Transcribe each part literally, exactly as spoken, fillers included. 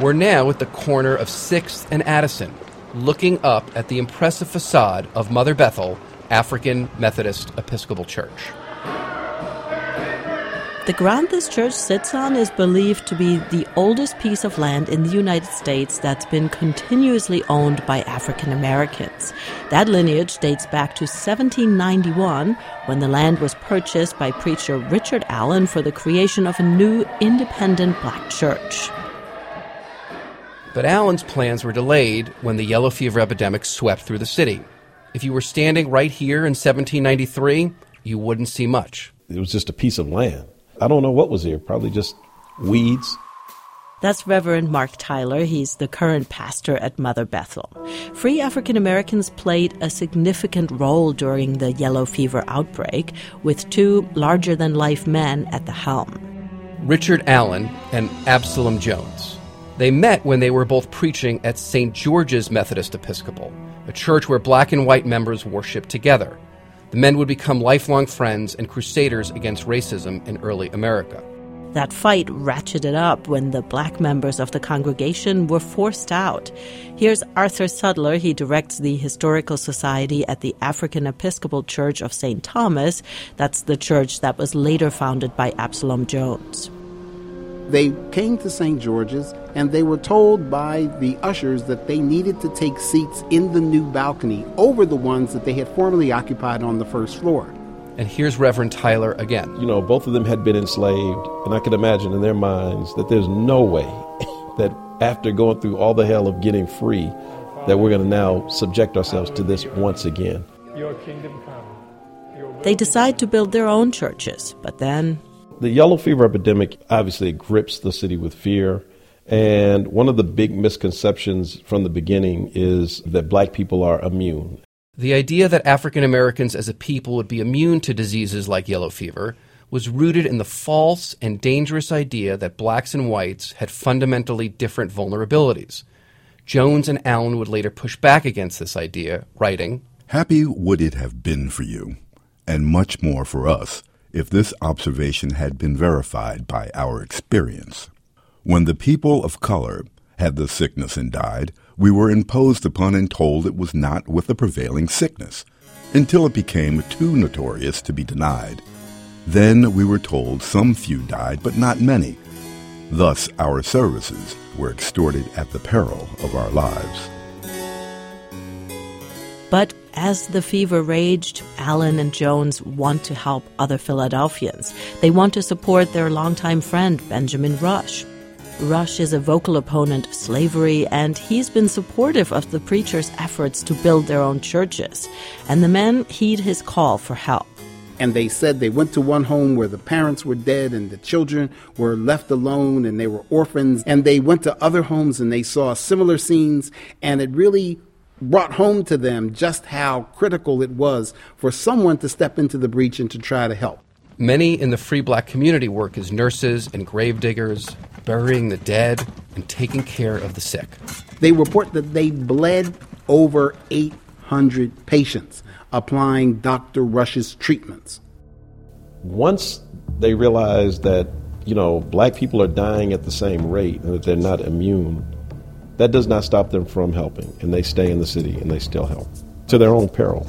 We're now at the corner of sixth and Addison, looking up at the impressive facade of Mother Bethel African Methodist Episcopal Church. The ground this church sits on is believed to be the oldest piece of land in the United States that's been continuously owned by African Americans. That lineage dates back to seventeen ninety-one, when the land was purchased by preacher Richard Allen for the creation of a new independent black church. But Allen's plans were delayed when the yellow fever epidemic swept through the city. If you were standing right here in seventeen ninety-three, you wouldn't see much. It was just a piece of land. I don't know what was here, probably just weeds. That's Reverend Mark Tyler. He's the current pastor at Mother Bethel. Free African Americans played a significant role during the yellow fever outbreak, with two larger-than-life men at the helm. Richard Allen and Absalom Jones. They met when they were both preaching at Saint George's Methodist Episcopal, a church where black and white members worshiped together. The men would become lifelong friends and crusaders against racism in early America. That fight ratcheted up when the black members of the congregation were forced out. Here's Arthur Sudler. He directs the Historical Society at the African Episcopal Church of Saint Thomas. That's the church that was later founded by Absalom Jones. They came to Saint George's, and they were told by the ushers that they needed to take seats in the new balcony over the ones that they had formerly occupied on the first floor. And here's Reverend Tyler again. You know, both of them had been enslaved, and I could imagine in their minds that there's no way that after going through all the hell of getting free, that we're going to now subject ourselves to this once again. Your kingdom come. Your They decide to build their own churches, but then... The yellow fever epidemic obviously grips the city with fear. And one of the big misconceptions from the beginning is that black people are immune. The idea that African Americans as a people would be immune to diseases like yellow fever was rooted in the false and dangerous idea that blacks and whites had fundamentally different vulnerabilities. Jones and Allen would later push back against this idea, writing, "Happy would it have been for you, and much more for us, if this observation had been verified by our experience. When the people of color had the sickness and died, we were imposed upon and told it was not with the prevailing sickness, until it became too notorious to be denied. Then we were told some few died, but not many. Thus our services were extorted at the peril of our lives." But as the fever raged, Allen and Jones want to help other Philadelphians. They want to support their longtime friend, Benjamin Rush. Rush is a vocal opponent of slavery, and he's been supportive of the preacher's efforts to build their own churches. And the men heed his call for help. And they said they went to one home where the parents were dead and the children were left alone and they were orphans. And they went to other homes and they saw similar scenes, and it really brought home to them just how critical it was for someone to step into the breach and to try to help. Many in the free black community work as nurses and grave diggers, burying the dead and taking care of the sick. They report that they bled over eight hundred patients, applying Doctor Rush's treatments. Once they realize that, you know, black people are dying at the same rate and that they're not immune, that does not stop them from helping, and they stay in the city and they still help, to their own peril.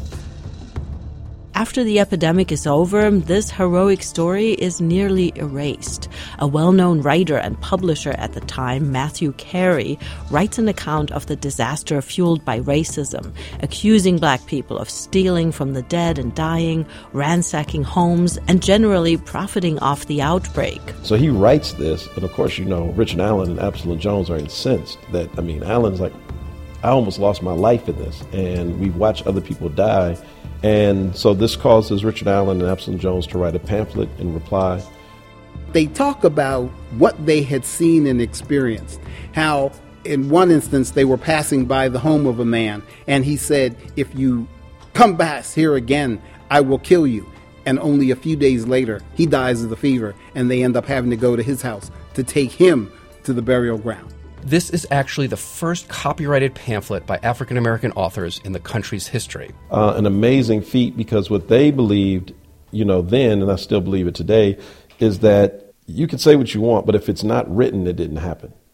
After the epidemic is over, this heroic story is nearly erased. A well-known writer and publisher at the time, Matthew Carey, writes an account of the disaster fueled by racism, accusing black people of stealing from the dead and dying, ransacking homes, and generally profiting off the outbreak. So he writes this, and of course, you know, Richard Allen and Absalom Jones are incensed that, I mean, Allen's like, I almost lost my life in this, and we've watched other people die. And so this causes Richard Allen and Absalom Jones to write a pamphlet in reply. They talk about what they had seen and experienced, how in one instance they were passing by the home of a man, and he said, "If you come back here again, I will kill you." And only a few days later, he dies of the fever, and they end up having to go to his house to take him to the burial ground. This is actually the first copyrighted pamphlet by African-American authors in the country's history. Uh, an amazing feat, because what they believed, you know, then, and I still believe it today, is that you can say what you want, but if it's not written, it didn't happen.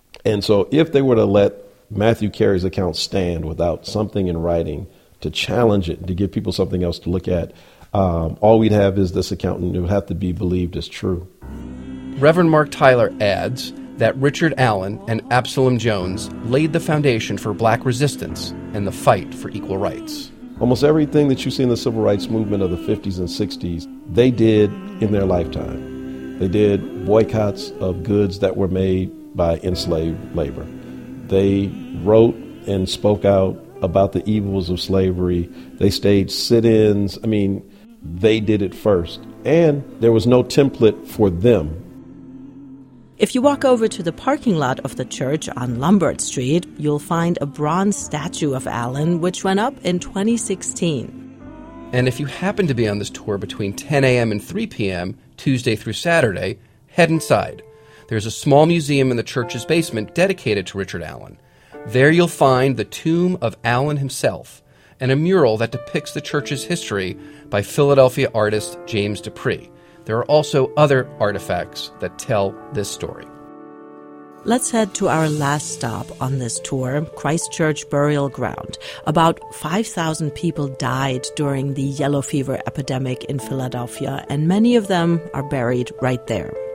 And so if they were to let Matthew Carey's account stand without something in writing to challenge it, to give people something else to look at, um, all we'd have is this account, and it would have to be believed as true. Reverend Mark Tyler adds that Richard Allen and Absalom Jones laid the foundation for black resistance and the fight for equal rights. Almost everything that you see in the civil rights movement of the fifties and sixties, they did in their lifetime. They did boycotts of goods that were made by enslaved labor. They wrote and spoke out about the evils of slavery. They staged sit-ins. I mean, they did it first. And there was no template for them. If you walk over to the parking lot of the church on Lombard Street, you'll find a bronze statue of Allen, which went up in twenty sixteen. And if you happen to be on this tour between ten a.m. and three p.m., Tuesday through Saturday, head inside. There's a small museum in the church's basement dedicated to Richard Allen. There you'll find the tomb of Allen himself and a mural that depicts the church's history by Philadelphia artist James Dupree. There are also other artifacts that tell this story. Let's head to our last stop on this tour, Christ Church Burial Ground. About five thousand people died during the yellow fever epidemic in Philadelphia, and many of them are buried right there.